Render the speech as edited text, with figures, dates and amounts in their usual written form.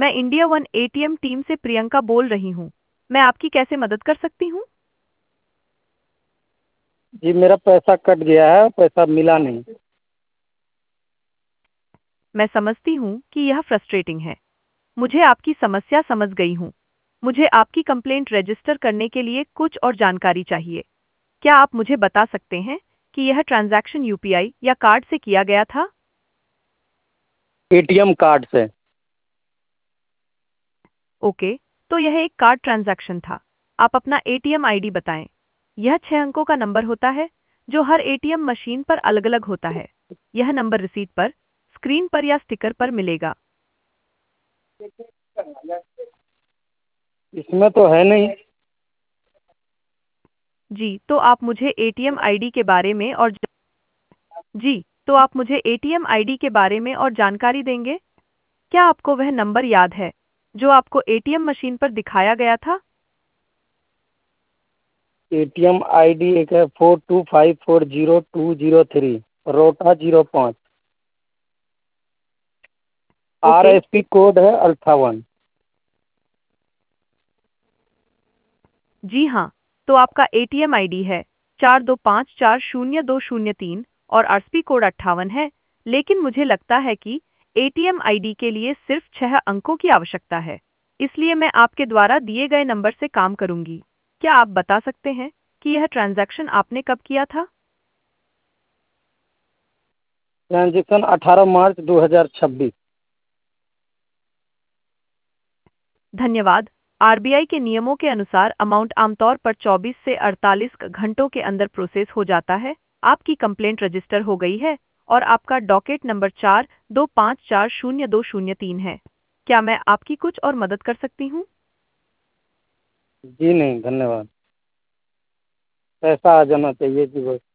मैं India one ATM team से प्रियंका बोल रही हूँ। मैं आपकी कैसे मदद कर सकती हूँ? जी मेरा पैसा कट गया है, पैसा मिला नहीं। मैं समझती हूँ कि यह फ्रस्ट्रेटिंग है। मुझे आपकी समस्या समझ गई हूँ। मुझे आपकी कंप्लेंट रजिस्टर करने के लिए कुछ और जानकारी चाहिए। क्या आप मुझे बता सकते हैं कि यह ट्रांजैक्शन यूपीआई या कार्ड से किया गया था? एटीएम कार्ड से। ओके, तो यह एक कार्ड ट्रांजैक्शन था। आप अपना एटीएम आईडी बताएं। यह 6 अंकों का नंबर होता है जो हर एटीएम मशीन पर अलग-अलग होता है। यह नंबर रिसीट पर, स्क्रीन पर या स्टिकर पर मिलेगा। इसमें तो है नहीं। जी, तो आप मुझे एटीएम आईडी के बारे में और जी, तो आप मुझे एटीएम आईडी के बारे में और जानकारी देंगे? क्या आपको वह नंबर याद है जो आपको एटीएम मशीन पर दिखाया गया था? एटीएम आईडी एक है 42540203, रोटा 05। ओके, RSP कोड है 58। जी हाँ, तो आपका एटीएम आईडी है 42540203 और आरएसपी कोड 58 है, लेकिन मुझे लगता है कि एटीएम आईडी के लिए सिर्फ 6 अंकों की आवश्यकता है। इसलिए मैं आपके द्वारा दिए गए नंबर से काम करूंगी। क्या आप बता सकते हैं कि यह ट्रांजैक्शन आपने कब किया था? Transaction 18 March 2026। धन्यवाद। आरबीआई के नियमों के अनुसार अमाउंट आमतौर पर 24 से 48 घंटों के अंदर प्रोसेस हो जाता है। आपकी कंप्लेंट रजिस्टर हो गई है और आपका डॉकेट नंबर 42540203 है। क्या मैं आपकी कुछ और मदद कर सकती हूँ? जी नहीं, धन्यवाद। पैसा आ जाना चाहिए जी बस।